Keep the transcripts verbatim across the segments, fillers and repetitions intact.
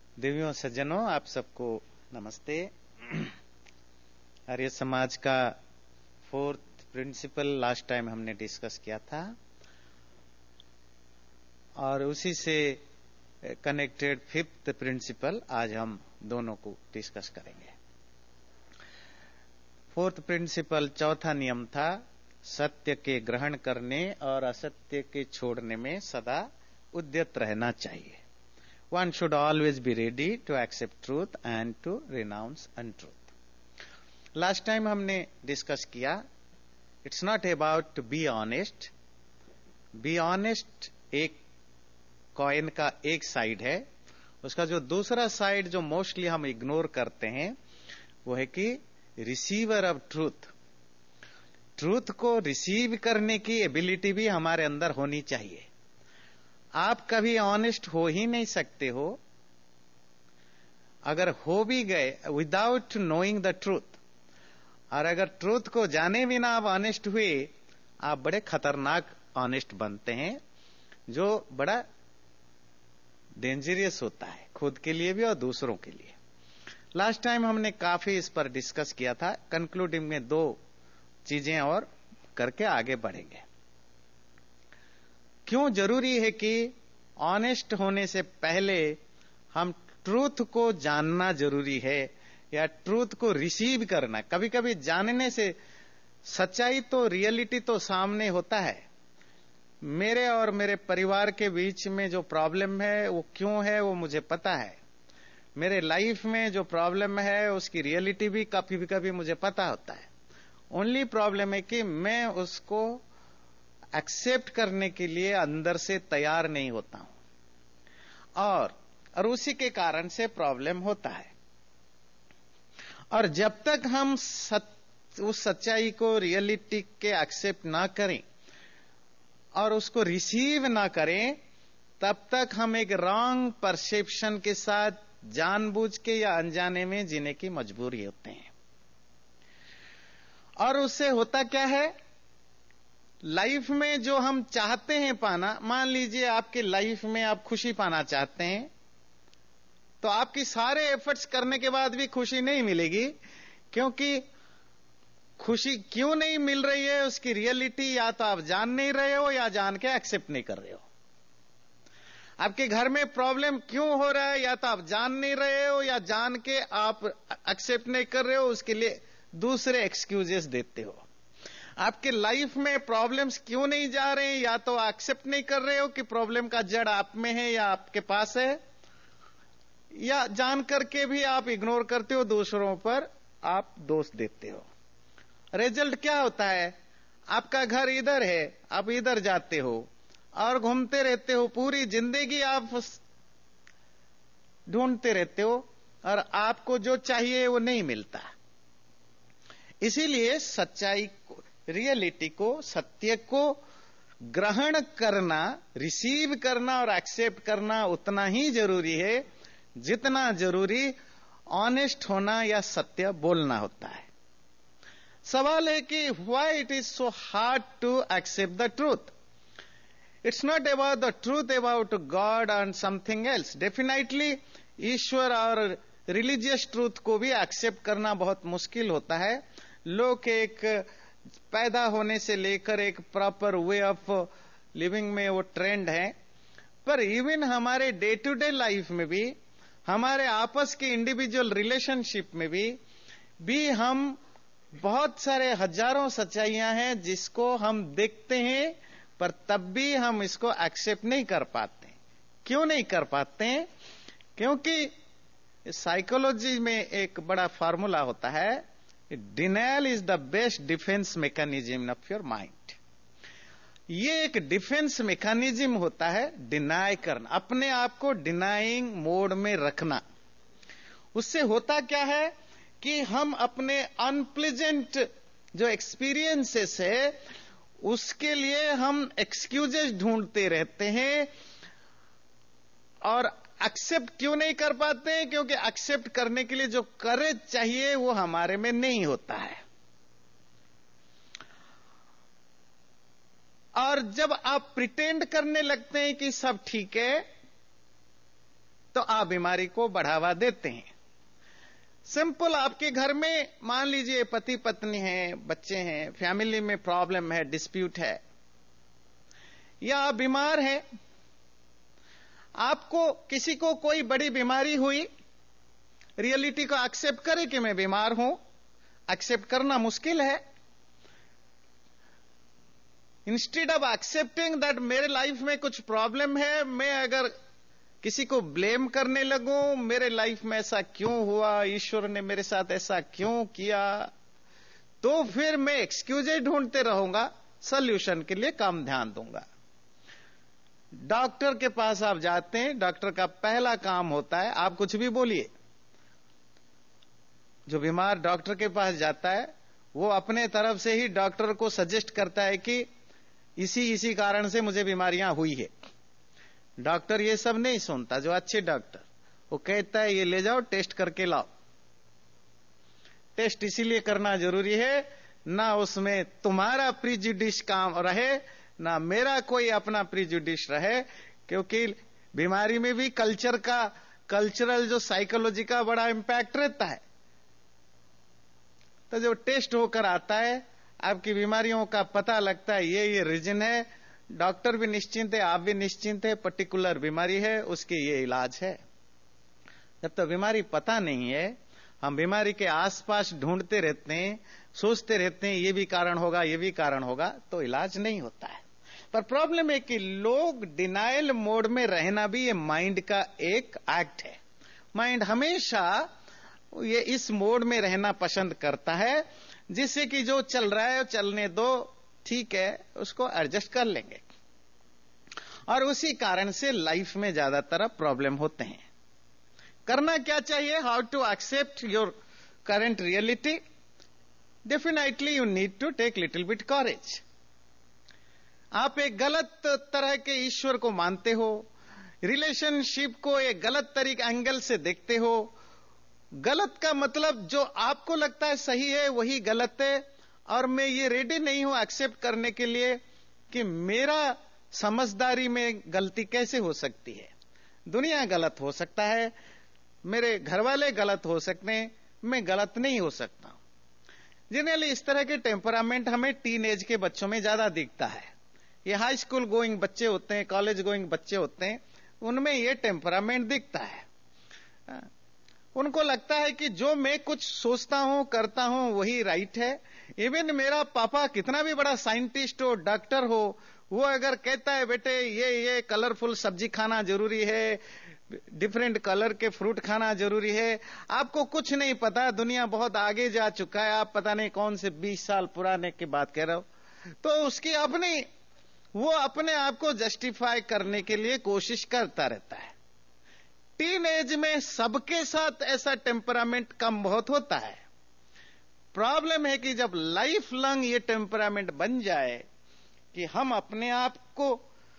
देवियों सज्जनों, आप सबको नमस्ते। आर्य समाज का फोर्थ प्रिंसिपल लास्ट टाइम हमने डिस्कस किया था और उसी से कनेक्टेड फिफ्थ प्रिंसिपल आज हम दोनों को डिस्कस करेंगे। फोर्थ प्रिंसिपल चौथा नियम था, सत्य के ग्रहण करने और असत्य के छोड़ने में सदा उद्यत रहना चाहिए। One should always be ready to accept truth and to renounce untruth. Last time हमने डिस्कस किया, it's not about to be honest. Be honest एक कॉइन का एक साइड है, उसका जो दूसरा साइड जो मोस्टली हम इग्नोर करते हैं वो है कि रिसीवर ऑफ ट्रूथ। ट्रूथ को रिसीव करने की एबिलिटी भी हमारे अंदर होनी चाहिए। आप कभी ऑनेस्ट हो ही नहीं सकते हो अगर हो भी गए विदाउट नोइंग द ट्रूथ, और अगर ट्रूथ को जाने बिना आप ऑनेस्ट हुए, आप बड़े खतरनाक ऑनेस्ट बनते हैं, जो बड़ा डेंजरियस होता है खुद के लिए भी और दूसरों के लिए। लास्ट टाइम हमने काफी इस पर डिस्कस किया था। कंक्लूडिंग में दो चीजें और करके आगे बढ़ेंगे। क्यों जरूरी है कि ऑनेस्ट होने से पहले हम ट्रूथ को जानना जरूरी है या ट्रूथ को रिसीव करना। कभी कभी जानने से सच्चाई तो रियलिटी तो सामने होता है। मेरे और मेरे परिवार के बीच में जो प्रॉब्लम है वो क्यों है वो मुझे पता है। मेरे लाइफ में जो प्रॉब्लम है उसकी रियलिटी भी कभी कभी मुझे पता होता है। ओनली प्रॉब्लम है कि मैं उसको एक्सेप्ट करने के लिए अंदर से तैयार नहीं होता हूं और और उसी के कारण से प्रॉब्लम होता है। और जब तक हम सच, उस सच्चाई को रियलिटी के एक्सेप्ट ना करें और उसको रिसीव ना करें, तब तक हम एक रॉन्ग परसेप्शन के साथ जानबूझ के या अनजाने में जीने की मजबूरी होते हैं। और उससे होता क्या है, लाइफ में जो हम चाहते हैं पाना, मान लीजिए आपके लाइफ में आप खुशी पाना चाहते हैं, तो आपकी सारे एफर्ट्स करने के बाद भी खुशी नहीं मिलेगी। क्योंकि खुशी क्यों नहीं मिल रही है उसकी रियलिटी या तो आप जान नहीं रहे हो या जान के एक्सेप्ट नहीं कर रहे हो। आपके घर में प्रॉब्लम क्यों हो रहा है, या तो आप जान नहीं रहे हो या जान के आप एक्सेप्ट नहीं कर रहे हो, उसके लिए दूसरे एक्सक्यूजेस देते हो। आपके लाइफ में प्रॉब्लम्स क्यों नहीं जा रहे हैं, या तो एक्सेप्ट नहीं कर रहे हो कि प्रॉब्लम का जड़ आप में है या आपके पास है, या जान करके भी आप इग्नोर करते हो, दूसरों पर आप दोष देते हो। रिजल्ट क्या होता है, आपका घर इधर है, आप इधर जाते हो और घूमते रहते हो, पूरी जिंदगी आप ढूंढते रहते हो और आपको जो चाहिए वो नहीं मिलता। इसीलिए सच्चाई को, रियलिटी को, सत्य को ग्रहण करना, रिसीव करना और एक्सेप्ट करना उतना ही जरूरी है जितना जरूरी ऑनेस्ट होना या सत्य बोलना होता है। सवाल है कि why it is so hard to accept the truth. It's not about the truth about god and something else. Definitely ईश्वर और रिलीजियस ट्रूथ को भी एक्सेप्ट करना बहुत मुश्किल होता है। लोग एक पैदा होने से लेकर एक प्रॉपर वे ऑफ लिविंग में वो ट्रेंड है, पर इवन हमारे डे टू डे लाइफ में भी, हमारे आपस के इंडिविजुअल रिलेशनशिप में भी भी हम बहुत सारे हजारों सच्चाइयां हैं जिसको हम देखते हैं, पर तब भी हम इसको एक्सेप्ट नहीं कर पाते। क्यों नहीं कर पाते हैं? क्योंकि साइकोलॉजी में एक बड़ा फार्मूला होता है, denial is the best defence mechanism of your mind. ये एक डिफेंस मैकेनिज्म होता है, डिनाई करना, अपने आप को डिनाइंग मोड में रखना। उससे होता क्या है कि हम अपने अनप्लेजेंट जो एक्सपीरियंसेस है उसके लिए हम एक्सक्यूजेस ढूंढते रहते हैं और एक्सेप्ट क्यों नहीं कर पाते हैं? क्योंकि एक्सेप्ट करने के लिए जो करेज चाहिए वो हमारे में नहीं होता है। और जब आप प्रिटेंड करने लगते हैं कि सब ठीक है, तो तो आप बीमारी को बढ़ावा देते हैं। सिंपल, आपके घर में मान लीजिए पति पत्नी है, बच्चे हैं, फैमिली में प्रॉब्लम है, डिस्प्यूट है, या आप बीमार हैं, आपको किसी को कोई बड़ी बीमारी हुई, रियलिटी को एक्सेप्ट करे कि मैं बीमार हूं, एक्सेप्ट करना मुश्किल है। इंस्टेड ऑफ एक्सेप्टिंग दैट मेरे लाइफ में कुछ प्रॉब्लम है, मैं अगर किसी को ब्लेम करने लगूं, मेरे लाइफ में ऐसा क्यों हुआ, ईश्वर ने मेरे साथ ऐसा क्यों किया, तो फिर मैं एक्सक्यूजेज ढूंढते रहूंगा, सॉल्यूशन के लिए कम ध्यान दूंगा। डॉक्टर के पास आप जाते हैं, डॉक्टर का पहला काम होता है, आप कुछ भी बोलिए, जो बीमार डॉक्टर के पास जाता है वो अपने तरफ से ही डॉक्टर को सजेस्ट करता है कि इसी इसी कारण से मुझे बीमारियां हुई है। डॉक्टर ये सब नहीं सुनता, जो अच्छे डॉक्टर, वो कहता है ये ले जाओ, टेस्ट करके लाओ। टेस्ट इसीलिए करना जरूरी है, ना उसमें तुम्हारा प्रीजुडिस काम रहे, ना मेरा कोई अपना प्रीजुडिस रहे, क्योंकि बीमारी में भी कल्चर का, कल्चरल जो साइकोलॉजी का बड़ा इंपैक्ट रहता है। तो जो टेस्ट होकर आता है, आपकी बीमारियों का पता लगता है, ये ये रीजन है, डॉक्टर भी निश्चिंत है, आप भी निश्चिंत है, पर्टिकुलर बीमारी है, उसके ये इलाज है। जब तक तो बीमारी पता नहीं है, हम बीमारी के आसपास ढूंढते रहते हैं, सोचते रहते हैं ये भी कारण होगा, ये भी कारण होगा, तो इलाज नहीं होता है। पर प्रॉब्लम है कि लोग डिनायल मोड में रहना भी ये माइंड का एक एक्ट है। माइंड हमेशा ये इस मोड में रहना पसंद करता है, जिससे कि जो चल रहा है चलने दो, ठीक है, उसको एडजस्ट कर लेंगे। और उसी कारण से लाइफ में ज्यादातर प्रॉब्लम होते हैं। करना क्या चाहिए? How to accept your current reality? Definitely you need to take little bit courage. आप एक गलत तरह के ईश्वर को मानते हो, रिलेशनशिप को एक गलत तरीके एंगल से देखते हो। गलत का मतलब जो आपको लगता है सही है वही गलत है, और मैं ये रेडी नहीं हूं एक्सेप्ट करने के लिए कि मेरा समझदारी में गलती कैसे हो सकती है। दुनिया गलत हो सकता है, मेरे घर वाले गलत हो सकते हैं, मैं गलत नहीं हो सकता। जनरली इस तरह के टेम्परामेंट हमें टीन एज के बच्चों में ज्यादा दिखता है। ये हाई स्कूल गोइंग बच्चे होते हैं, कॉलेज गोइंग बच्चे होते हैं, उनमें ये टेम्परामेंट दिखता है। उनको लगता है कि जो मैं कुछ सोचता हूं, करता हूं, वही राइट है। इवन मेरा पापा कितना भी बड़ा साइंटिस्ट हो, डॉक्टर हो, वो अगर कहता है बेटे ये ये कलरफुल सब्जी खाना जरूरी है, डिफरेंट कलर के फ्रूट खाना जरूरी है, आपको कुछ नहीं पता, दुनिया बहुत आगे जा चुका है, आप पता नहीं कौन से बीस साल पुराने की बात कह रहे हो, तो उसकी अपनी, वो अपने आप को जस्टिफाई करने के लिए कोशिश करता रहता है। टीन एज में सबके साथ ऐसा टेम्परामेंट कम बहुत होता है। प्रॉब्लम है कि जब लाइफ लॉन्ग ये टेम्परामेंट बन जाए कि हम अपने आप को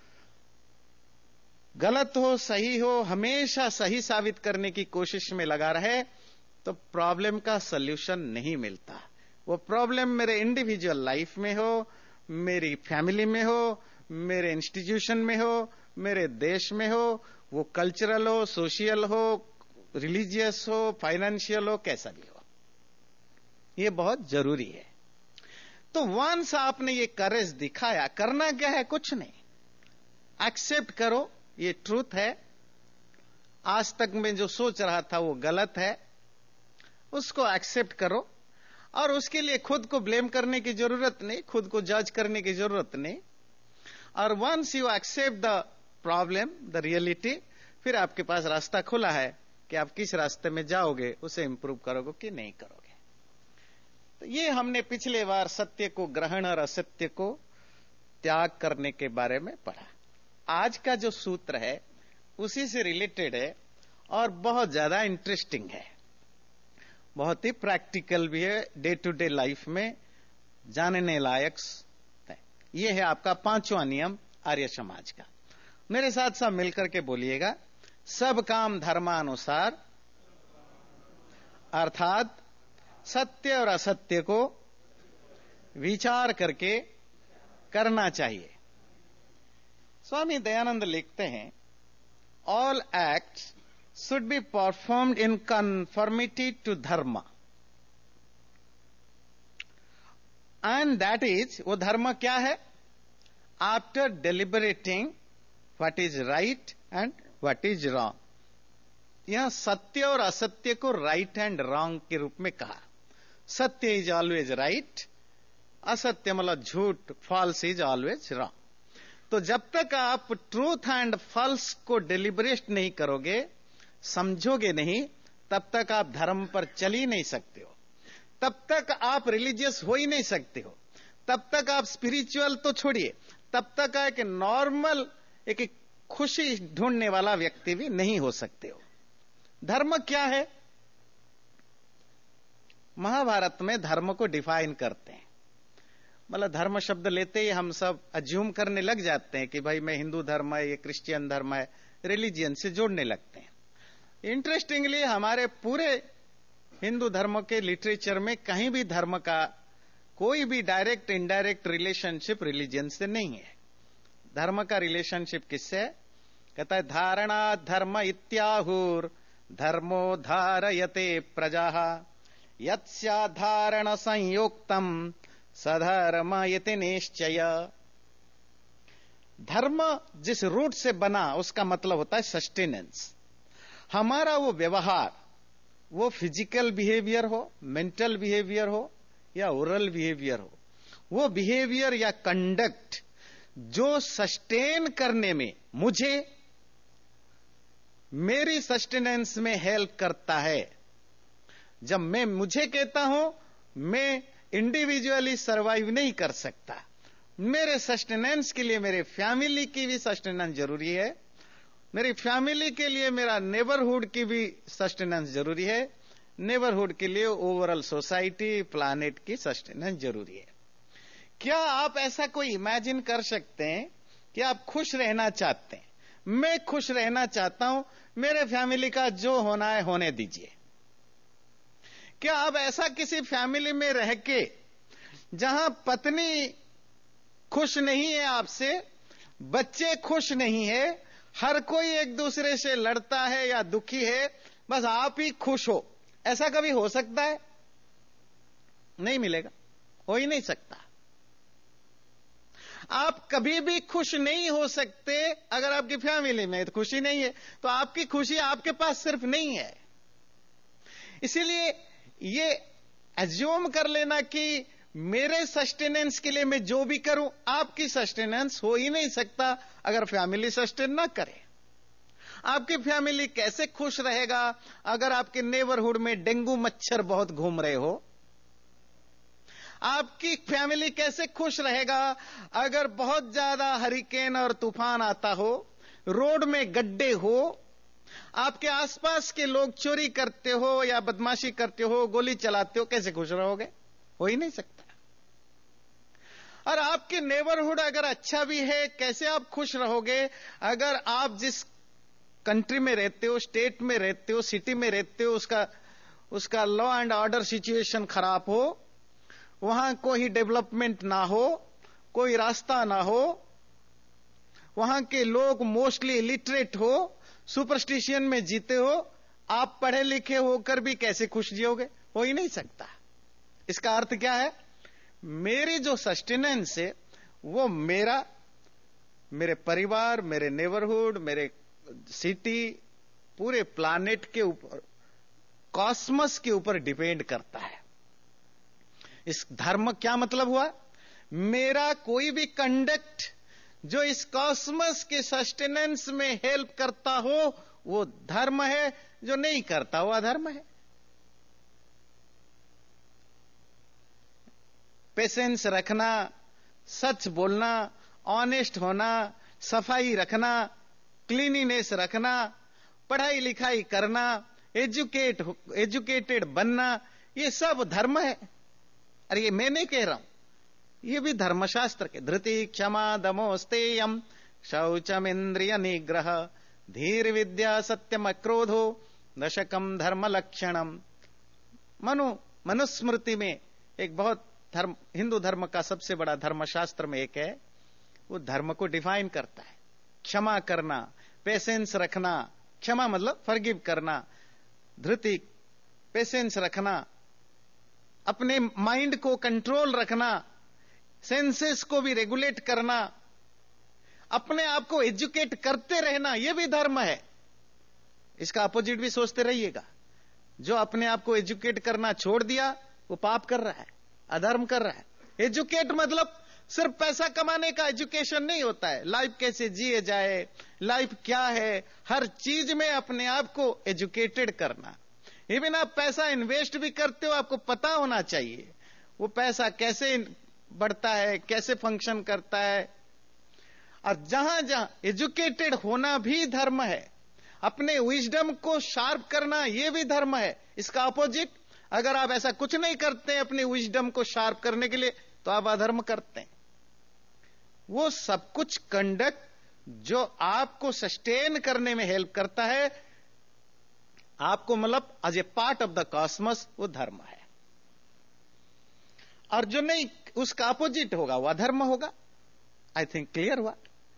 गलत हो सही हो हमेशा सही साबित करने की कोशिश में लगा रहे, तो प्रॉब्लम का सल्यूशन नहीं मिलता। वो प्रॉब्लम मेरे इंडिविजुअल लाइफ में हो, मेरी फैमिली में हो, मेरे इंस्टीट्यूशन में हो, मेरे देश में हो, वो कल्चरल हो, सोशल हो, रिलीजियस हो, फाइनेंशियल हो, कैसा भी हो, ये बहुत जरूरी है। तो वंस आपने ये करेज दिखाया, करना क्या है? कुछ नहीं, एक्सेप्ट करो ये ट्रूथ है, आज तक मैं जो सोच रहा था वो गलत है, उसको एक्सेप्ट करो। और उसके लिए खुद को ब्लेम करने की जरूरत नहीं, खुद को जज करने की जरूरत नहीं। और once you accept the problem, the reality, फिर आपके पास रास्ता खुला है कि आप किस रास्ते में जाओगे, उसे इंप्रूव करोगे कि नहीं करोगे। तो ये हमने पिछले बार सत्य को ग्रहण और असत्य को त्याग करने के बारे में पढ़ा। आज का जो सूत्र है उसी से रिलेटेड है और बहुत ज्यादा इंटरेस्टिंग है, बहुत ही प्रैक्टिकल भी है, डे टू डे लाइफ में जानने लायक है। यह है आपका पांचवा नियम आर्य समाज का। मेरे साथ साथ मिलकर के बोलिएगा, सब काम धर्मानुसार, अर्थात सत्य और असत्य को विचार करके करना चाहिए। स्वामी दयानंद लिखते हैं, all acts should be performed in conformity to dharma. And that is, वो धर्म क्या है? After deliberating what is right and what is wrong. यहां सत्य और असत्य को राइट एंड रॉन्ग के रूप में कहा. सत्य इज ऑलवेज राइट, असत्य मतलब झूठ, फॉल्स इज ऑलवेज रॉन्ग. तो जब तक आप ट्रूथ एंड फॉल्स को डेलिबरेट नहीं करोगे, समझोगे नहीं, तब तक आप धर्म पर चल ही नहीं सकते हो. तब तक आप रिलीजियस हो ही नहीं सकते हो. तब तक आप स्पिरिचुअल तो छोड़िए, तब तक एक नॉर्मल एक खुशी ढूंढने वाला व्यक्ति भी नहीं हो सकते हो. धर्म क्या है? महाभारत में धर्म को डिफाइन करते हैं. मतलब धर्म शब्द लेते ही हम सब अज्यूम करने लग जाते हैं कि भाई मैं हिंदू धर्म है, ये क्रिश्चियन धर्म है, रिलीजियन से जोड़ने लगते हैं. इंटरेस्टिंगली हमारे पूरे हिंदू धर्म के लिटरेचर में कहीं भी धर्म का कोई भी डायरेक्ट इनडायरेक्ट रिलेशनशिप रिलीजियन से नहीं है. धर्म का रिलेशनशिप किससे है? कहता है धारणा धर्म इत्याहुर धर्मो धारयते प्रजा यत्स्या धारण संयोक्तम सधर्म यति निश्चय. धर्म जिस रूट से बना उसका मतलब होता है सस्टेनेंस. हमारा वो व्यवहार, वो फिजिकल बिहेवियर हो, मेंटल बिहेवियर हो या ओरल बिहेवियर हो, वो बिहेवियर या कंडक्ट जो सस्टेन करने में मुझे मेरी सस्टेनेंस में हेल्प करता है. जब मैं मुझे कहता हूं मैं इंडिविजुअली सरवाइव नहीं कर सकता, मेरे सस्टेनेंस के लिए मेरे फैमिली की भी सस्टेनेंस जरूरी है, मेरी फैमिली के लिए मेरा नेबरहुड की भी सस्टेनेंस जरूरी है, नेबरहुड के लिए ओवरऑल सोसाइटी प्लानेट की सस्टेनेंस जरूरी है. क्या आप ऐसा कोई इमेजिन कर सकते हैं कि आप खुश रहना चाहते हैं? मैं खुश रहना चाहता हूं, मेरे फैमिली का जो होना है होने दीजिए. क्या आप ऐसा किसी फैमिली में रह के जहां पत्नी खुश नहीं है आपसे, बच्चे खुश नहीं है, हर कोई एक दूसरे से लड़ता है या दुखी है, बस आप ही खुश हो, ऐसा कभी हो सकता है? नहीं मिलेगा, हो ही नहीं सकता. आप कभी भी खुश नहीं हो सकते अगर आपकी फैमिली में तो खुशी नहीं है. तो आपकी खुशी आपके पास सिर्फ नहीं है. इसीलिए ये एज्यूम कर लेना कि मेरे सस्टेनेंस के लिए मैं जो भी करूं, आपकी सस्टेनेंस हो ही नहीं सकता अगर फैमिली सस्टेन ना करे. आपकी फैमिली कैसे खुश रहेगा अगर आपके नेबरहुड में डेंगू मच्छर बहुत घूम रहे हो? आपकी फैमिली कैसे खुश रहेगा अगर बहुत ज्यादा हरिकेन और तूफान आता हो, रोड में गड्ढे हो, आपके आसपास के लोग चोरी करते हो या बदमाशी करते हो, गोली चलाते हो? कैसे खुश रहोगे? हो ही नहीं सकता. और आपके नेबरहुड अगर अच्छा भी है, कैसे आप खुश रहोगे अगर आप जिस कंट्री में रहते हो, स्टेट में रहते हो, सिटी में रहते हो, उसका उसका लॉ एंड ऑर्डर सिचुएशन खराब हो, वहां कोई डेवलपमेंट ना हो, कोई रास्ता ना हो, वहां के लोग मोस्टली इलिटरेट हो, सुपरस्टिशियन में जीते हो, आप पढ़े लिखे होकर भी कैसे खुश जियोगे? हो ही नहीं सकता. इसका अर्थ क्या है? मेरी जो सस्टेनेंस है वो मेरा, मेरे परिवार, मेरे नेबरहुड, मेरे सिटी, पूरे प्लानेट के ऊपर, कॉस्मस के ऊपर डिपेंड करता है. इस धर्म क्या मतलब हुआ? मेरा कोई भी कंडक्ट जो इस कॉस्मस के सस्टेनेंस में हेल्प करता हो वो धर्म है, जो नहीं करता वो अधर्म है. पेशेंस रखना, सच बोलना, ऑनेस्ट होना, सफाई रखना, क्लीनिनेस रखना, पढ़ाई लिखाई करना, एजुकेट एजुकेटेड बनना, ये सब धर्म है. अरे ये मैं नहीं कह रहा हूं, ये भी धर्मशास्त्र के. धृति क्षमा दमो स्तेयम शौचम इंद्रिय निग्रह धीर विद्या सत्यम अक्रोधो दशकम धर्म लक्षणम. मनु मनुस्मृति में एक बहुत धर्म, हिंदू धर्म का सबसे बड़ा धर्मशास्त्र में एक है, वो धर्म को डिफाइन करता है. क्षमा करना, पेशेंस रखना, क्षमा मतलब फॉरगिव करना, धृति, पेशेंस रखना, अपने माइंड को कंट्रोल रखना, सेंसेस को भी रेगुलेट करना, अपने आप को एजुकेट करते रहना, यह भी धर्म है। इसका अपोजिट भी सोचते रहिएगा। जो अपने आप को एजुकेट करना छोड़ दिया वो पाप कर रहा है, अधर्म कर रहा है। एजुकेट मतलब सिर्फ पैसा कमाने का एजुकेशन नहीं होता है, लाइफ कैसे जिए जाए, लाइफ क्या है, हर चीज में अपने आप को एजुकेटेड करना। इवन आप पैसा इन्वेस्ट भी करते हो, आपको पता होना चाहिए वो पैसा कैसे बढ़ता है, कैसे फंक्शन करता है। और जहां जहां एजुकेटेड होना भी धर्म है, अपने विजडम को शार्प करना यह भी धर्म है। इसका अपोजिट, अगर आप ऐसा कुछ नहीं करते अपने विजडम को शार्प करने के लिए, तो आप अधर्म करते हैं। वो सब कुछ कंडक्ट जो आपको सस्टेन करने में हेल्प करता है, आपको मतलब as a part of the cosmos, वो धर्म है। और जो नहीं उसका अपोजिट होगा वो अधर्म होगा। आई थिंक क्लियर हुआ।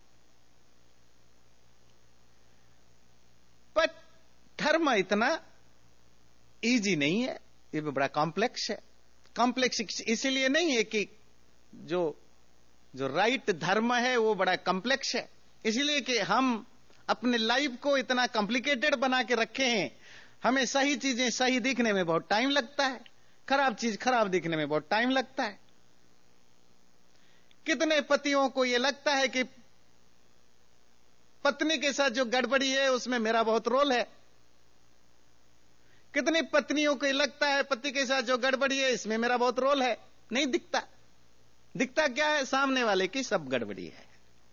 बट धर्म इतना इजी नहीं है, ये भी बड़ा कॉम्प्लेक्स है। कॉम्प्लेक्स इसलिए नहीं है कि जो जो राइट धर्म है वो बड़ा कॉम्प्लेक्स है, इसलिए कि हम अपने लाइफ को इतना कॉम्प्लिकेटेड बना के रखे हैं। हमें सही चीजें सही दिखने में बहुत टाइम लगता है, खराब चीज खराब दिखने में बहुत टाइम लगता है। कितने पतियों को यह लगता है कि पत्नी के साथ जो गड़बड़ी है उसमें मेरा बहुत रोल है। कितनी पत्नियों को लगता है पति के साथ जो गड़बड़ी है इसमें मेरा बहुत रोल है। नहीं दिखता। दिखता क्या है? सामने वाले की सब गड़बड़ी है।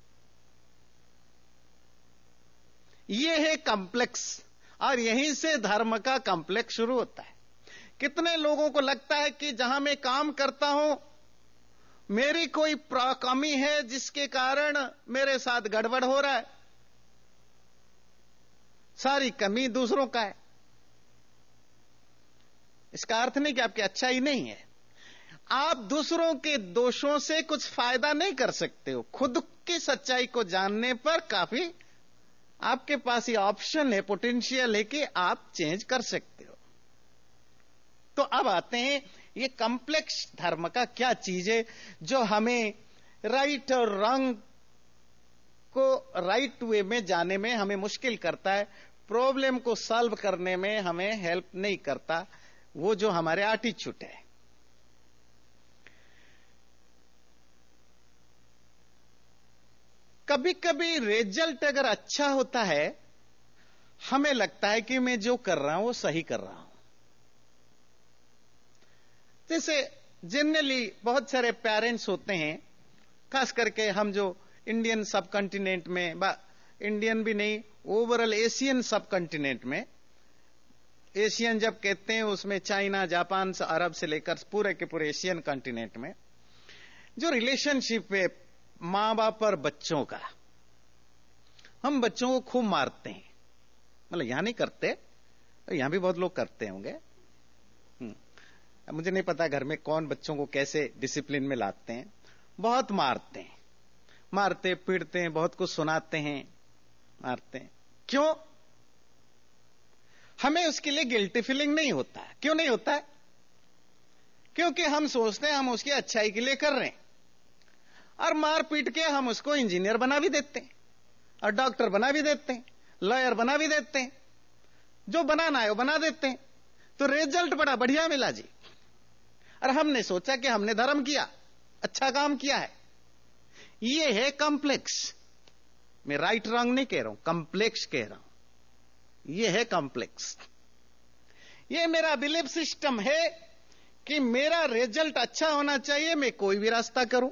यह है कॉम्प्लेक्स, और यहीं से धर्म का कॉम्प्लेक्स शुरू होता है। कितने लोगों को लगता है कि जहां मैं काम करता हूं मेरी कोई कमी है जिसके कारण मेरे साथ गड़बड़ हो रहा है, सारी कमी दूसरों का है। इसका अर्थ नहीं कि आपकी अच्छाई नहीं है, आप दूसरों के दोषों से कुछ फायदा नहीं कर सकते हो। खुद की सच्चाई को जानने पर काफी आपके पास ये ऑप्शन है, पोटेंशियल है कि आप चेंज कर सकते हो। तो अब आते हैं ये कॉम्प्लेक्स धर्म का क्या चीज है जो हमें राइट और रॉन्ग को राइट वे में जाने में हमें मुश्किल करता है, प्रॉब्लम को सॉल्व करने में हमें हेल्प नहीं करता। वो जो हमारे एटीट्यूड है। कभी कभी रिजल्ट अगर अच्छा होता है हमें लगता है कि मैं जो कर रहा हूं वो सही कर रहा हूं। जैसे जनरली बहुत सारे पेरेंट्स होते हैं, खास करके हम जो इंडियन सब कॉन्टिनेंट में, इंडियन भी नहीं ओवरऑल एशियन सब कॉन्टिनेंट में, एशियन जब कहते हैं उसमें चाइना, जापान से अरब से लेकर पूरे के पूरे एशियन कॉन्टिनेंट में जो रिलेशनशिप है मां बाप और बच्चों का, हम बच्चों को खूब मारते हैं। मतलब यहां नहीं करते, यहां भी बहुत लोग करते होंगे। मुझे नहीं पता घर में कौन बच्चों को कैसे डिसिप्लिन में लाते हैं। बहुत मारते हैं, मारते पीटते हैं, बहुत कुछ सुनाते हैं, मारते हैं। क्यों? हमें उसके लिए गिल्टी फीलिंग नहीं होता है। क्यों नहीं होता है? क्योंकि हम सोचते हैं हम उसकी अच्छाई के लिए कर रहे हैं, और मार पीट के हम उसको इंजीनियर बना भी देते हैं, और डॉक्टर बना भी देते हैं, लॉयर बना भी देते हैं, जो बनाना है वो बना देते हैं। तो रिजल्ट बड़ा बढ़िया मिला जी, और हमने सोचा कि हमने धर्म किया, अच्छा काम किया है। ये है कॉम्प्लेक्स। मैं राइट रॉन्ग नहीं कह रहा हूं, कॉम्प्लेक्स कह रहा हूं। ये है कॉम्प्लेक्स। ये मेरा बिलीफ सिस्टम है कि मेरा रिजल्ट अच्छा होना चाहिए, मैं कोई भी रास्ता करूं।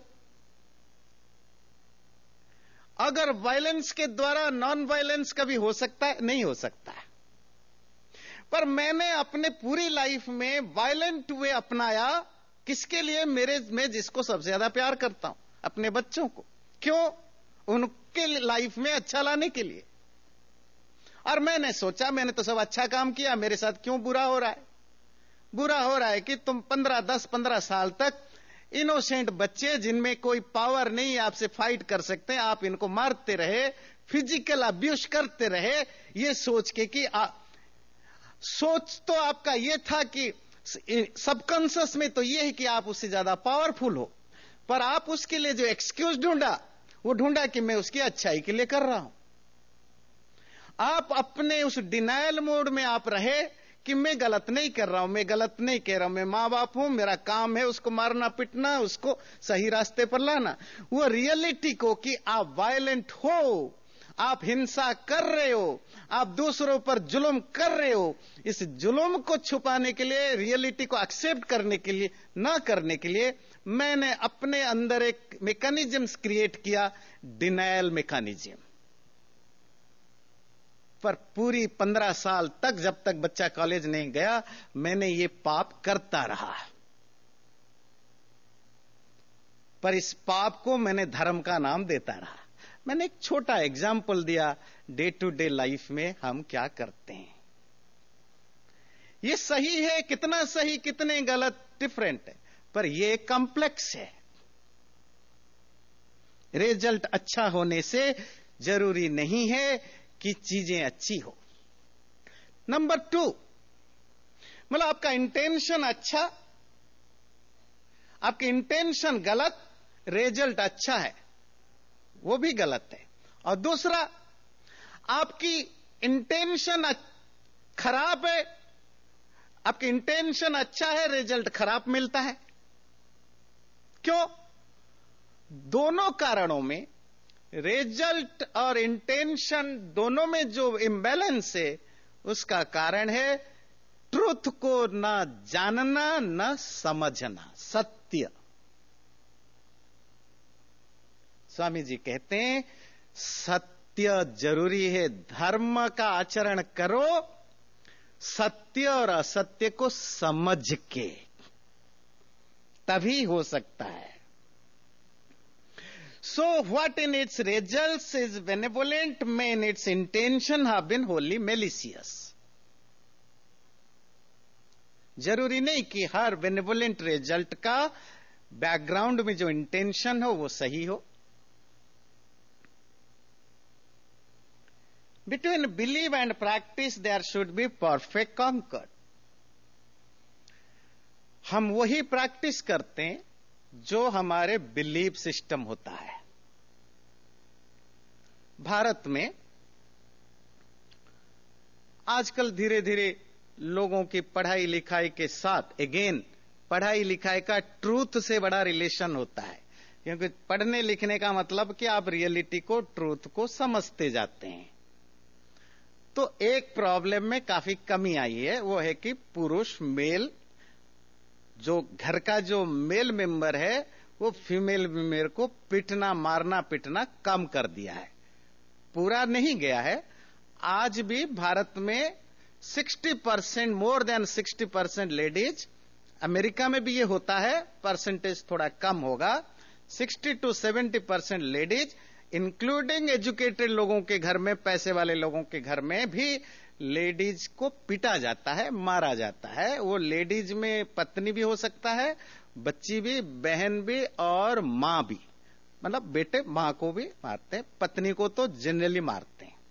अगर वायलेंस के द्वारा नॉन वायलेंस कभी हो सकता है? नहीं हो सकता है। पर मैंने अपने पूरी लाइफ में वायलेंट वे अपनाया। किसके लिए? मेरे मैं जिसको सबसे ज्यादा प्यार करता हूं, अपने बच्चों को। क्यों? उनके लाइफ में अच्छा लाने के लिए। और मैंने सोचा मैंने तो सब अच्छा काम किया, मेरे साथ क्यों बुरा हो रहा है? बुरा हो रहा है कि तुम पंद्रह दस पंद्रह साल तक इनोसेंट बच्चे जिनमें कोई पावर नहीं आपसे फाइट कर सकते, आप इनको मारते रहे, फिजिकल अब्यूज करते रहे, ये सोच के कि आ, सोच तो आपका ये था कि सबकॉन्शियस में तो ये है कि आप उससे ज्यादा पावरफुल हो, पर आप उसके लिए जो एक्सक्यूज ढूंढा, वो ढूंढा कि मैं उसकी अच्छाई के लिए कर रहा हूं। आप अपने उस डिनायल मोड में आप रहे कि मैं गलत नहीं कर रहा हूं, मैं गलत नहीं कह रहा हूं, मैं मां बाप हूं, मेरा काम है उसको मारना पिटना, उसको सही रास्ते पर लाना। वो रियलिटी को कि आप वायलेंट हो, आप हिंसा कर रहे हो, आप दूसरों पर जुल्म कर रहे हो, इस जुल्म को छुपाने के लिए, रियलिटी को एक्सेप्ट करने के लिए, ना करने के लिए मैंने अपने अंदर एक मैकेनिज्म क्रिएट किया, डिनायल मैकेनिज्म। पर पूरी पंद्रह साल तक, जब तक बच्चा कॉलेज नहीं गया, मैंने ये पाप करता रहा। पर इस पाप को मैंने धर्म का नाम देता रहा। मैंने एक छोटा एग्जाम्पल दिया, डे टू डे लाइफ में हम क्या करते हैं। ये सही है, कितना सही कितने गलत डिफरेंट है, पर ये कॉम्प्लेक्स है। रिजल्ट अच्छा होने से जरूरी नहीं है कि चीजें अच्छी हो। नंबर टू, मतलब आपका इंटेंशन अच्छा, आपकी इंटेंशन गलत, रिजल्ट अच्छा है, वो भी गलत है। और दूसरा, आपकी इंटेंशन खराब है, आपकी इंटेंशन अच्छा है, रिजल्ट खराब मिलता है। क्यों? दोनों कारणों में, रिजल्ट और इंटेंशन दोनों में जो इंबैलेंस है, उसका कारण है ट्रुथ को ना जानना, ना समझना, सत्य। स्वामी जी कहते हैं सत्य जरूरी है, धर्म का आचरण करो सत्य और असत्य को समझ के, तभी हो सकता है। So what in its results is benevolent may in its intention have been wholly malicious. जरूरी नहीं कि हर बेनेवोलेंट रिजल्ट का बैकग्राउंड में जो इंटेंशन हो वो सही हो। Between belief and practice there should be perfect concord. हम वही प्रैक्टिस करते हैं जो हमारे बिलीफ सिस्टम होता है। भारत में आजकल धीरे धीरे लोगों की पढ़ाई लिखाई के साथ अगेन पढ़ाई लिखाई का ट्रूथ से बड़ा रिलेशन होता है, क्योंकि पढ़ने लिखने का मतलब कि आप रियलिटी को, ट्रूथ को समझते जाते हैं। तो एक प्रॉब्लम में काफी कमी आई है, वो है कि पुरुष मेल, जो घर का जो मेल मेंबर है, वो फीमेल मेंबर को पिटना, मारना पिटना कम कर दिया है। पूरा नहीं गया है, आज भी भारत में साठ परसेंट, मोर देन साठ परसेंट लेडीज, अमेरिका में भी ये होता है, परसेंटेज थोड़ा कम होगा, साठ टू सत्तर परसेंट लेडीज, इंक्लूडिंग एजुकेटेड लोगों के घर में, पैसे वाले लोगों के घर में भी लेडीज को पीटा जाता है, मारा जाता है। वो लेडीज में पत्नी भी हो सकता है, बच्ची भी, बहन भी और मां भी, मतलब बेटे मां को भी मारते हैं, पत्नी को तो जनरली मारते हैं।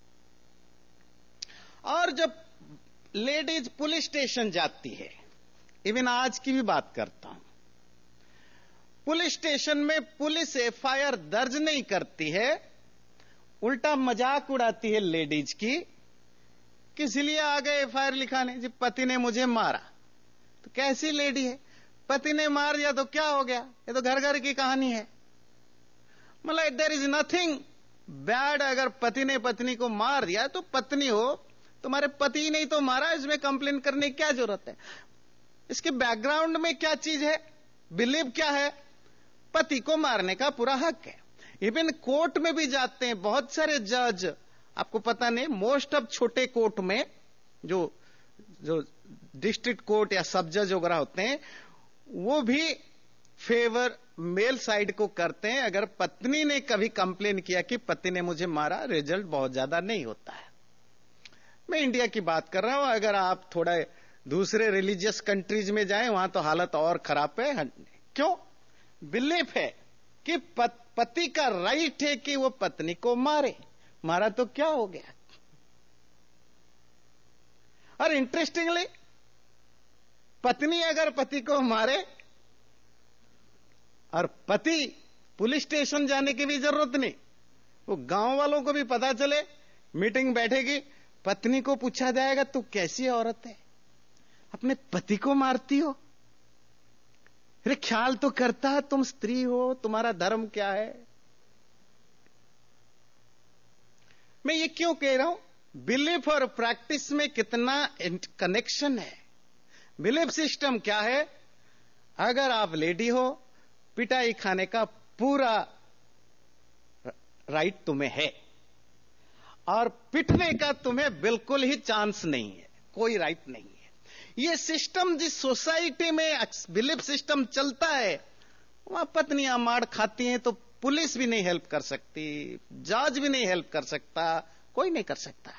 और जब लेडीज पुलिस स्टेशन जाती है, इवन आज की भी बात करता हूं, पुलिस स्टेशन में पुलिस एफआईआर दर्ज नहीं करती है, उल्टा मजाक उड़ाती है लेडीज की, किस लिए आ गए एफआईआर लिखाने, जी पति ने मुझे मारा। तो कैसी लेडी है, पति ने मार दिया तो क्या हो गया, ये तो घर घर की कहानी है। मतलब देयर इज नथिंग बैड, अगर पति ने पत्नी को मार दिया तो पत्नी हो, तुम्हारे पति नहीं तो मारा, इसमें कंप्लेन करने की क्या जरूरत है। इसके बैकग्राउंड में क्या चीज है, बिलीव क्या है, पति को मारने का पूरा हक है। इवन कोर्ट में भी जाते हैं बहुत सारे जज, आपको पता नहीं, मोस्ट ऑफ छोटे कोर्ट में जो जो डिस्ट्रिक्ट कोर्ट या सब जज वगैरह होते हैं, वो भी फेवर मेल साइड को करते हैं। अगर पत्नी ने कभी कंप्लेन किया कि पति ने मुझे मारा, रिजल्ट बहुत ज्यादा नहीं होता है। मैं इंडिया की बात कर रहा हूं, अगर आप थोड़ा दूसरे रिलीजियस कंट्रीज में जाएं, वहां तो हालत और खराब है। क्यों? बिलीफ है कि पति का राइट है कि वो पत्नी को मारे, मारा तो क्या हो गया। और इंटरेस्टिंगली पत्नी अगर पति को मारे और पति पुलिस स्टेशन जाने की भी जरूरत नहीं, वो गांव वालों को भी पता चले, मीटिंग बैठेगी, पत्नी को पूछा जाएगा तू कैसी औरत है, अपने पति को मारती हो, अरे ख्याल तो करता है तुम स्त्री हो, तुम्हारा धर्म क्या है। मैं ये क्यों कह रहा हूं, बिलीफ और प्रैक्टिस में कितना कनेक्शन है। बिलीफ सिस्टम क्या है, अगर आप लेडी हो, पिटाई खाने का पूरा राइट तुम्हें है और पिटने का तुम्हें बिल्कुल ही चांस नहीं है, कोई राइट नहीं है। ये सिस्टम जिस सोसाइटी में बिलीफ सिस्टम चलता है, वहां पत्नियां मार खाती हैं तो पुलिस भी नहीं हेल्प कर सकती, जज भी नहीं हेल्प कर सकता, कोई नहीं कर सकता।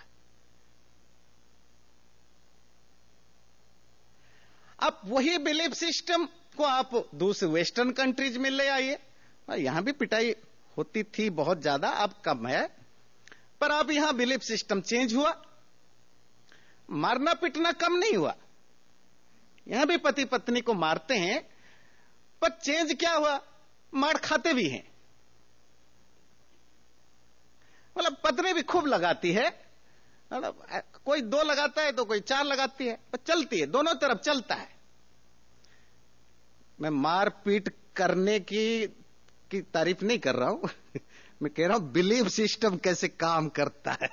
अब वही बिलीफ सिस्टम को आप दूसरे वेस्टर्न कंट्रीज में ले आइए, यहां भी पिटाई होती थी बहुत ज्यादा, अब कम है, पर अब यहां बिलीफ सिस्टम चेंज हुआ, मारना पीटना कम नहीं हुआ। यहां भी पति पत्नी को मारते हैं, पर चेंज क्या हुआ, मार खाते भी हैं। मतलब पत्नी भी खूब लगाती है, मतलब कोई दो लगाता है तो कोई चार लगाती है, पर चलती है, दोनों तरफ चलता है। मैं मार पीट करने की की तारीफ नहीं कर रहा हूं मैं कह रहा हूं बिलीफ सिस्टम कैसे काम करता है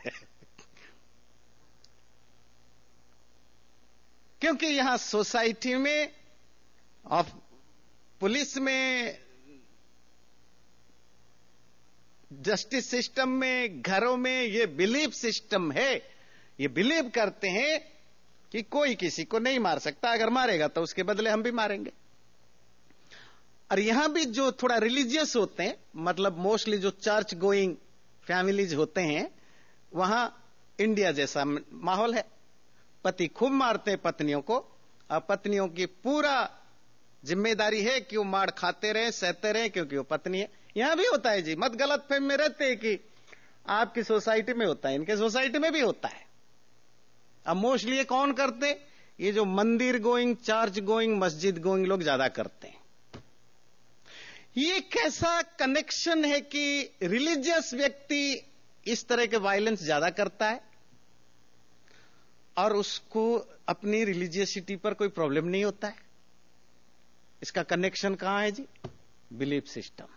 क्योंकि यहां सोसाइटी में और पुलिस में, जस्टिस सिस्टम में, घरों में ये बिलीफ सिस्टम है। ये बिलीव करते हैं कि कोई किसी को नहीं मार सकता, अगर मारेगा तो उसके बदले हम भी मारेंगे। और यहां भी जो थोड़ा रिलीजियस होते हैं, मतलब मोस्टली जो चर्च गोइंग फैमिलीज होते हैं, वहां इंडिया जैसा माहौल है। पति खूब मारते हैं पत्नियों को, और पत्नियों की पूरा जिम्मेदारी है कि वो मार खाते रहे, सहते रहे, क्योंकि वो पत्नी है। यहां भी होता है जी, मत गलत फहमी में रहते हैं कि आपकी सोसाइटी में होता है, इनके सोसाइटी में भी होता है। अब मोस्टली ये कौन करते, ये जो मंदिर गोइंग, चर्च गोइंग, मस्जिद गोइंग लोग ज्यादा करते हैं। ये कैसा कनेक्शन है कि रिलीजियस व्यक्ति इस तरह के वायलेंस ज्यादा करता है और उसको अपनी रिलीजियसिटी पर कोई प्रॉब्लम नहीं होता है। इसका कनेक्शन कहां है जी, बिलीफ सिस्टम।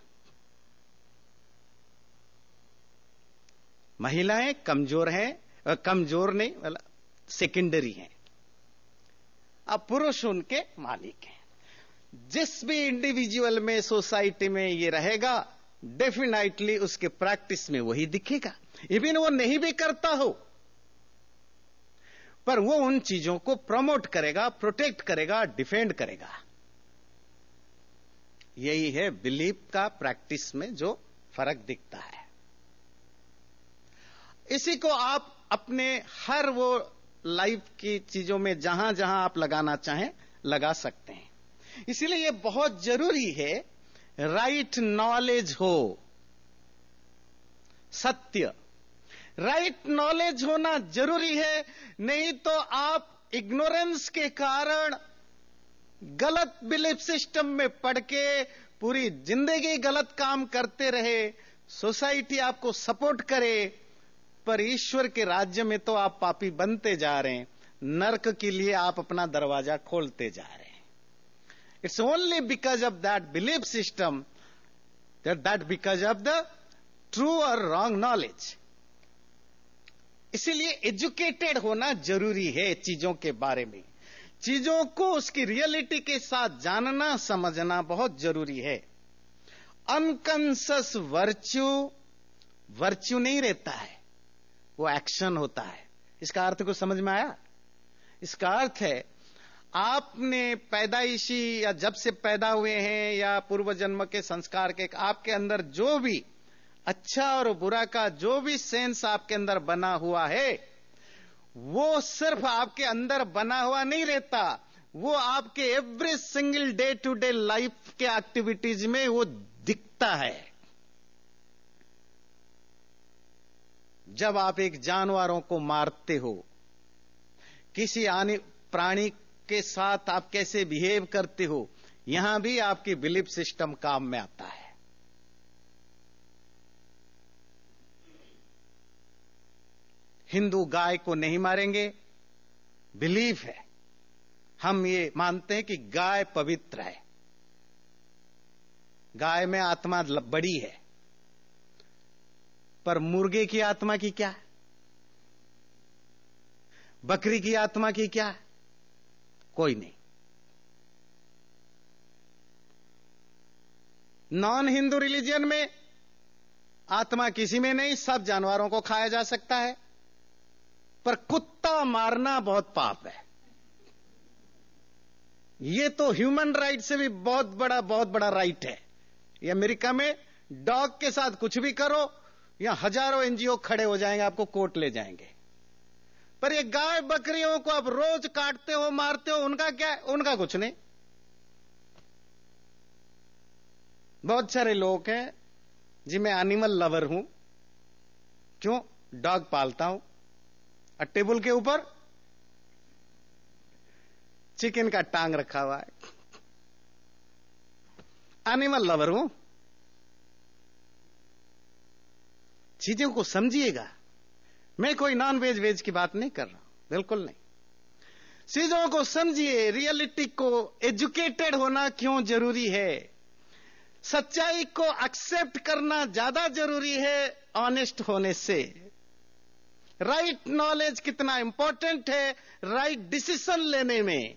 महिलाएं कमजोर हैं, कमजोर नहीं मतलब सेकेंडरी हैं, अब पुरुष उनके मालिक हैं। जिस भी इंडिविजुअल में, सोसाइटी में ये रहेगा, डेफिनेटली उसके प्रैक्टिस में वही दिखेगा। इवन वो नहीं भी करता हो, पर वो उन चीजों को प्रमोट करेगा, प्रोटेक्ट करेगा, डिफेंड करेगा। यही है बिलीफ का प्रैक्टिस में जो फर्क दिखता है। इसी को आप अपने हर वो लाइफ की चीजों में जहां जहां आप लगाना चाहें लगा सकते हैं। इसीलिए यह बहुत जरूरी है राइट नॉलेज हो, सत्य राइट नॉलेज होना जरूरी है। नहीं तो आप इग्नोरेंस के कारण गलत बिलीफ सिस्टम में पड़ के पूरी जिंदगी गलत काम करते रहे, सोसाइटी आपको सपोर्ट करे, पर ईश्वर के राज्य में तो आप पापी बनते जा रहे हैं, नरक के लिए आप अपना दरवाजा खोलते जा रहे हैं। It's only because of that belief system, that that because of the true और रॉन्ग नॉलेज। इसीलिए एजुकेटेड होना जरूरी है चीजों के बारे में, चीजों को उसकी रियलिटी के साथ जानना समझना बहुत जरूरी है। अनकॉन्शियस वर्च्यू वर्च्यू नहीं रहता है, वो एक्शन होता है। इसका अर्थ को समझ में आया? इसका अर्थ है आपने पैदाइशी या जब से पैदा हुए हैं या पूर्व जन्म के संस्कार के, आपके अंदर जो भी अच्छा और बुरा का जो भी सेंस आपके अंदर बना हुआ है, वो सिर्फ आपके अंदर बना हुआ नहीं रहता, वो आपके every single day to day life के एक्टिविटीज में वो दिखता है। जब आप एक जानवरों को मारते हो, किसी आने प्राणी के साथ आप कैसे बिहेव करते हो, यहां भी आपकी बिलीफ सिस्टम काम में आता है। हिंदू गाय को नहीं मारेंगे, बिलीफ है, हम ये मानते हैं कि गाय पवित्र है, गाय में आत्मा बड़ी है। पर मुर्गे की आत्मा की क्या है, बकरी की आत्मा की क्या है? कोई नहीं। नॉन हिंदू रिलीजन में आत्मा किसी में नहीं, सब जानवरों को खाया जा सकता है, पर कुत्ता मारना बहुत पाप है। ये तो ह्यूमन राइट से भी बहुत बड़ा बहुत बड़ा राइट है। ये अमेरिका में डॉग के साथ कुछ भी करो, यहां हजारों एनजीओ खड़े हो जाएंगे, आपको कोर्ट ले जाएंगे। पर ये गाय बकरियों को आप रोज काटते हो, मारते हो, उनका क्या है? उनका कुछ नहीं। बहुत सारे लोग हैं जी, मैं एनिमल लवर हूं, क्यों? डॉग पालता हूं, और टेबल के ऊपर चिकन का टांग रखा हुआ है, एनिमल लवर हूं। चीजों को समझिएगा, मैं कोई नॉन वेज वेज की बात नहीं कर रहा हूं, बिल्कुल नहीं। चीजों को समझिए, रियलिटी को, एजुकेटेड होना क्यों जरूरी है, सच्चाई को एक्सेप्ट करना ज्यादा जरूरी है ऑनेस्ट होने से। राइट नॉलेज कितना इंपॉर्टेंट है राइट डिसीजन लेने में।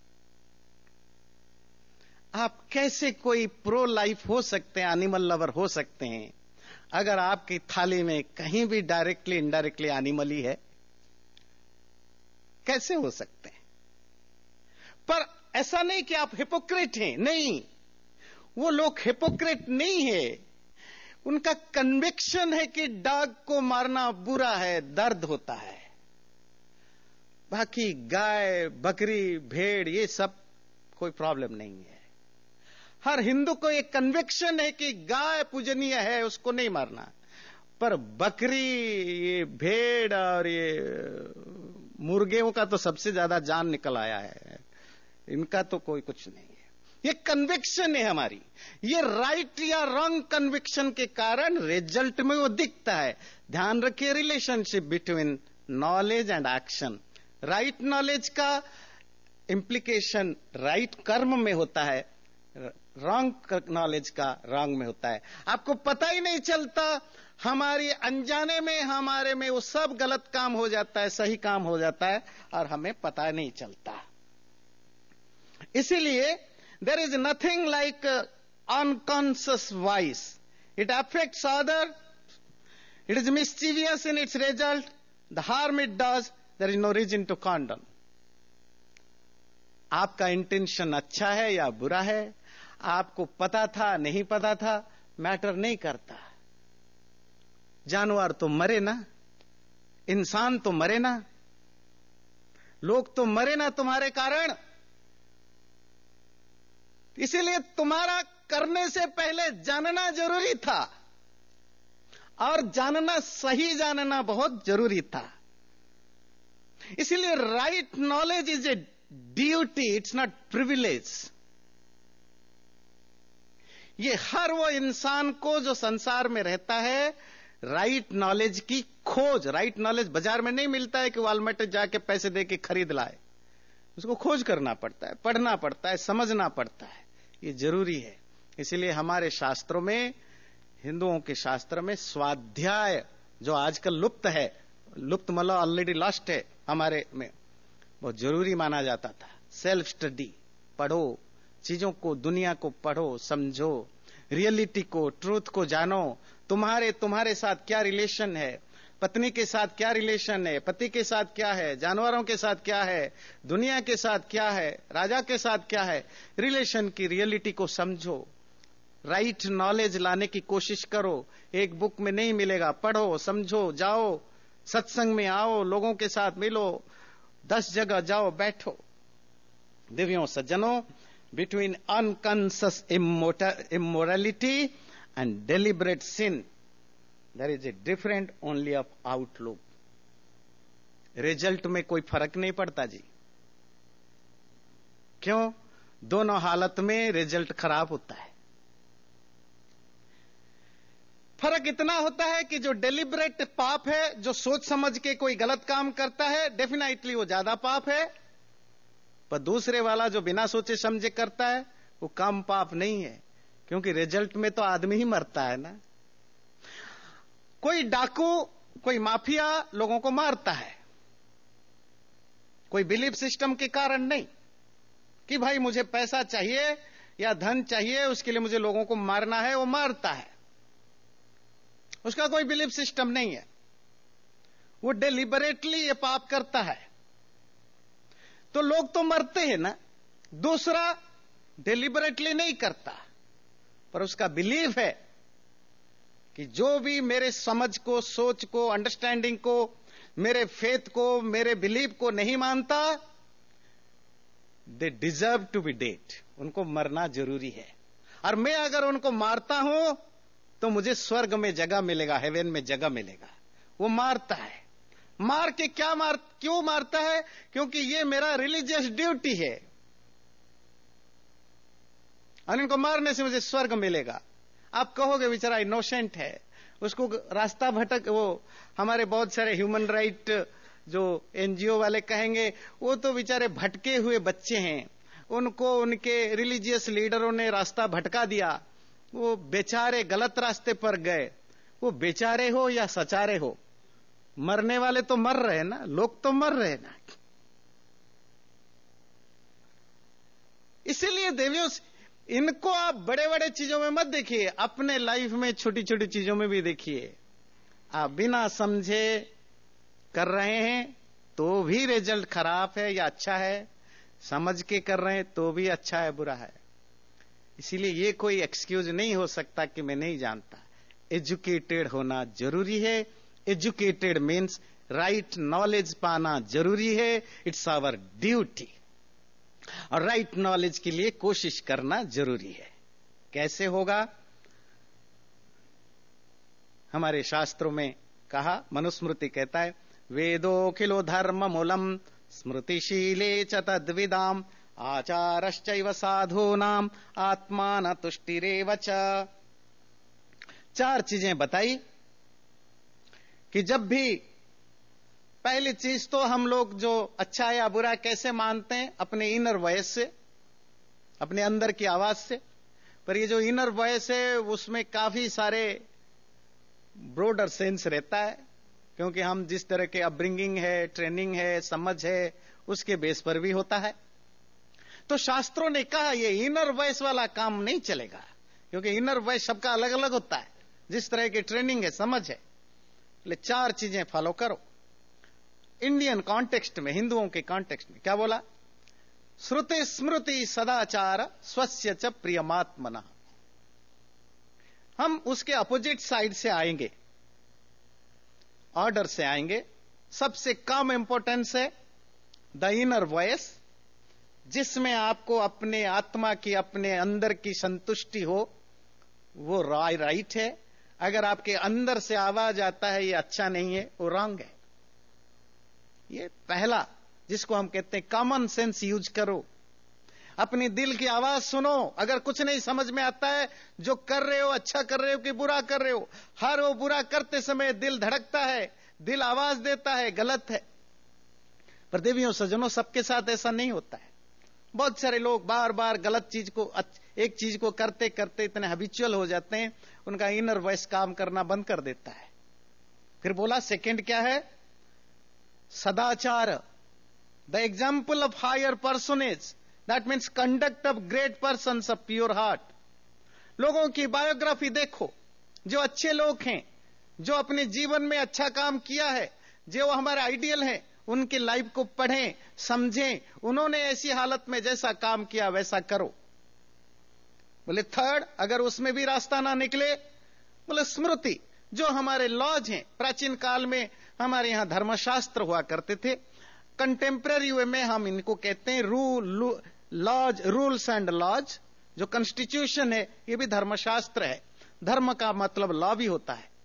आप कैसे कोई प्रो लाइफ हो सकते हैं, एनिमल लवर हो सकते हैं, अगर आपकी थाली में कहीं भी डायरेक्टली इनडायरेक्टली एनिमल ही है? कैसे हो सकते हैं? पर ऐसा नहीं कि आप हिपोक्रेट हैं, नहीं, वो लोग हिपोक्रेट नहीं है, उनका कन्विक्शन है कि डॉग को मारना बुरा है, दर्द होता है। बाकी गाय बकरी भेड़ ये सब कोई प्रॉब्लम नहीं है। हर हिंदू को एक कन्विक्शन है कि गाय पूजनीय है, उसको नहीं मारना। पर बकरी, ये भेड़ और ये मुर्गियों का तो सबसे ज्यादा जान निकल आया है, इनका तो कोई कुछ नहीं है। ये कन्विक्शन है हमारी, ये राइट या रॉन्ग कन्विक्शन के कारण रिजल्ट में वो दिखता है। ध्यान रखिए, relationship between knowledge and action. Right knowledge का इंप्लीकेशन राइट कर्म में होता है, रॉन्ग नॉलेज का रॉन्ग में होता है। आपको पता ही नहीं चलता, हमारी अनजाने में हमारे में वो सब गलत काम हो जाता है, सही काम हो जाता है, और हमें पता नहीं चलता। इसीलिए there is nothing like uh, unconscious vice. It affects other, it is mischievous in its result, the harm it does, there is no reason to condone. आपका इंटेंशन अच्छा है या बुरा है, आपको पता था नहीं पता था, मैटर नहीं करता। जानवर तो मरे ना, इंसान तो मरे ना, लोग तो मरे ना तुम्हारे कारण। इसीलिए तुम्हारा करने से पहले जानना जरूरी था, और जानना सही जानना बहुत जरूरी था। इसीलिए right knowledge is a duty, it's not privilege. ये हर वो इंसान को जो संसार में रहता है, राइट नॉलेज की खोज। राइट नॉलेज बाजार में नहीं मिलता है कि वालमार्ट जाके पैसे दे के खरीद लाए, उसको खोज करना पड़ता है, पढ़ना पड़ता है, समझना पड़ता है, ये जरूरी है। इसलिए हमारे शास्त्रों में, हिंदुओं के शास्त्र में स्वाध्याय जो आजकल लुप्त है, लुप्त मतलब ऑलरेडी लॉस्ट है हमारे में, बहुत जरूरी माना जाता था। सेल्फ स्टडी, पढ़ो चीजों को, दुनिया को पढ़ो, समझो, रियलिटी को, ट्रूथ को जानो। तुम्हारे तुम्हारे साथ क्या रिलेशन है, पत्नी के साथ क्या रिलेशन है, पति के साथ क्या है, जानवरों के साथ क्या है, दुनिया के साथ क्या है, राजा के साथ क्या है, रिलेशन की रियलिटी को समझो, राइट नॉलेज लाने की कोशिश करो। एक बुक में नहीं मिलेगा, पढ़ो, समझो, जाओ सत्संग में, आओ लोगों के साथ मिलो, दस जगह जाओ, बैठो। दिव्यों सज्जनों, between unconscious immorality and deliberate sin, there is a different only of outlook. Result में कोई फर्क नहीं पड़ता जी। क्यों? दोनों हालत में रिजल्ट खराब होता है। फर्क इतना होता है कि जो डेलिब्रेट पाप है, जो सोच समझ के कोई गलत काम करता है, डेफिनेटली वो ज्यादा पाप है। पर दूसरे वाला जो बिना सोचे समझे करता है वो कम पाप नहीं है, क्योंकि रिजल्ट में तो आदमी ही मरता है ना। कोई डाकू, कोई माफिया लोगों को मारता है, कोई बिलीफ सिस्टम के कारण नहीं कि भाई मुझे पैसा चाहिए या धन चाहिए, उसके लिए मुझे लोगों को मारना है, वो मारता है। उसका कोई बिलीफ सिस्टम नहीं है, वो डेलिबरेटली ये पाप करता है। तो लोग तो मरते हैं ना। दूसरा डेलिबरेटली नहीं करता, पर उसका बिलीफ है कि जो भी मेरे समझ को, सोच को, अंडरस्टैंडिंग को, मेरे फेथ को, मेरे बिलीफ को नहीं मानता, they deserve to be dead. उनको मरना जरूरी है। और मैं अगर उनको मारता हूं तो मुझे स्वर्ग में जगह मिलेगा, हेवन में जगह मिलेगा। वो मारता है। मार के क्या मार क्यों मारता है? क्योंकि ये मेरा रिलीजियस ड्यूटी है और इनको मारने से मुझे स्वर्ग मिलेगा। आप कहोगे बेचारा इनोसेंट है, उसको रास्ता भटक, वो हमारे बहुत सारे ह्यूमन राइट जो एनजीओ वाले कहेंगे वो तो बेचारे भटके हुए बच्चे हैं, उनको उनके रिलीजियस लीडरों ने रास्ता भटका दिया, वो बेचारे गलत रास्ते पर गए। वो बेचारे हो या सचारे हो, मरने वाले तो मर रहे हैं ना, लोग तो मर रहे हैं ना। इसीलिए देवियों, इनको आप बड़े बड़े चीजों में मत देखिए, अपने लाइफ में छोटी छोटी चीजों में भी देखिए। आप बिना समझे कर रहे हैं तो भी रिजल्ट खराब है या अच्छा है, समझ के कर रहे हैं तो भी अच्छा है बुरा है। इसीलिए ये कोई एक्सक्यूज नहीं हो सकता कि मैं नहीं जानता। एजुकेटेड होना जरूरी है। एजुकेटेड मीन्स राइट नॉलेज पाना जरूरी है। It's our duty. और राइट नॉलेज के लिए कोशिश करना जरूरी है। कैसे होगा? हमारे शास्त्रों में कहा, मनुस्मृति कहता है, वेदोखिलो धर्म मूलम स्मृतिशीले च तद्विदाम आचारश्चैव साधूनाम आत्मान तुष्टिरेव च। चार चीजें बताई कि जब भी, पहली चीज तो हम लोग जो अच्छा या बुरा कैसे मानते हैं, अपने इनर वॉइस से, अपने अंदर की आवाज से। पर ये जो इनर वॉइस है उसमें काफी सारे ब्रॉडर सेंस रहता है, क्योंकि हम जिस तरह के अपब्रिंगिंग है, ट्रेनिंग है, समझ है, उसके बेस पर भी होता है। तो शास्त्रों ने कहा ये इनर वॉइस वाला काम नहीं चलेगा, क्योंकि इनर वॉइस सबका अलग अलग होता है, जिस तरह की ट्रेनिंग है, समझ है। ले चार चीजें फॉलो करो। इंडियन कॉन्टेक्स्ट में, हिंदुओं के कॉन्टेक्स्ट में क्या बोला? श्रुति स्मृति सदाचार स्वस्य च प्रियमात्मनः। हम उसके अपोजिट साइड से आएंगे, ऑर्डर से आएंगे। सबसे कम इंपॉर्टेंस है द इनर वॉइस, जिसमें आपको अपने आत्मा की, अपने अंदर की संतुष्टि हो, वो राय राइट है। अगर आपके अंदर से आवाज आता है ये अच्छा नहीं है, वो रॉन्ग है। ये पहला, जिसको हम कहते हैं कॉमन सेंस यूज करो। अपनी दिल की आवाज सुनो। अगर कुछ नहीं समझ में आता है, जो कर रहे हो अच्छा कर रहे हो कि बुरा कर रहे हो, हर वो बुरा करते समय दिल धड़कता है, दिल आवाज देता है गलत है। पर देवियों सज्जनों, सबके साथ ऐसा नहीं होता है। बहुत सारे लोग बार बार गलत चीज को, एक चीज को करते करते इतने हैबिचुअल हो जाते हैं, उनका इनर वॉइस काम करना बंद कर देता है। फिर बोला सेकंड क्या है? सदाचार, the example of higher personage, that means conduct of great persons of pure heart. लोगों की बायोग्राफी देखो, जो अच्छे लोग हैं, जो अपने जीवन में अच्छा काम किया है, जो हमारे आइडियल हैं, उनकी लाइफ को पढ़ें, समझें, उन्होंने ऐसी हालत में जैसा काम किया वैसा करो। बोले थर्ड, अगर उसमें भी रास्ता ना निकले, बोले स्मृति, जो हमारे लॉज हैं। प्राचीन काल में हमारे यहां धर्मशास्त्र हुआ करते थे, कंटेम्पररी वे में हम इनको कहते हैं rule laws, rules and laws. जो कॉन्स्टिट्यूशन है ये भी धर्मशास्त्र है। धर्म का मतलब लॉ भी होता है।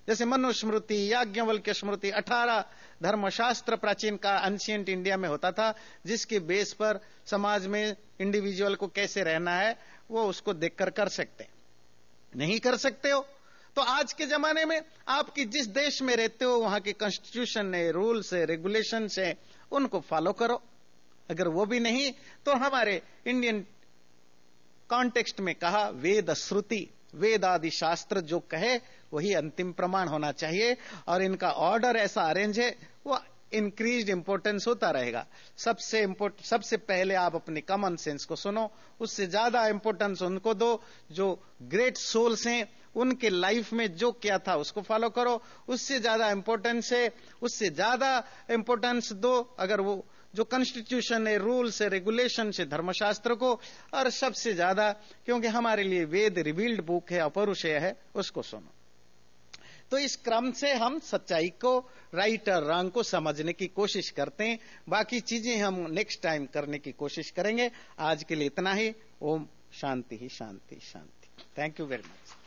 जैसे मनुस्मृति, याज्ञवल्क्य स्मृति, अठारह धर्मशास्त्र प्राचीन का एंशिएंट इंडिया में होता था, जिसके बेस पर समाज में इंडिविजुअल को कैसे रहना है वो उसको देखकर कर सकते हैं। नहीं कर सकते हो तो आज के जमाने में आपकी जिस देश में रहते हो वहां के कॉन्स्टिट्यूशन है, रूल्स है, रेगुलेशंस है, उनको फॉलो करो। अगर वो भी नहीं तो हमारे इंडियन कॉन्टेक्स्ट में कहा वेद श्रुति, वेद आदि शास्त्र जो कहे वही अंतिम प्रमाण होना चाहिए, और इनका ऑर्डर ऐसा अरेंज है वो इंक्रीज्ड इंपॉर्टेंस होता रहेगा। सबसे इंपोर्ट सबसे पहले आप अपने कॉमन सेंस को सुनो, उससे ज्यादा इंपॉर्टेंस उनको दो जो ग्रेट सोल्स हैं, उनके लाइफ में जो क्या था उसको फॉलो करो, उससे ज्यादा इंपॉर्टेंस है, उससे ज्यादा इंपॉर्टेंस दो अगर वो जो कॉन्स्टिट्यूशन है, रूल्स है, रेगुलेशन है, धर्मशास्त्र को, और सबसे ज्यादा क्योंकि हमारे लिए वेद रिवील्ड बुक है, अपौरुषेय है, उसको सुनो। तो इस क्रम से हम सच्चाई को, राइट और रॉन्ग को समझने की कोशिश करते हैं। बाकी चीजें हम नेक्स्ट टाइम करने की कोशिश करेंगे। आज के लिए इतना ही। ओम शांति ही शांति शांति। Thank you very much.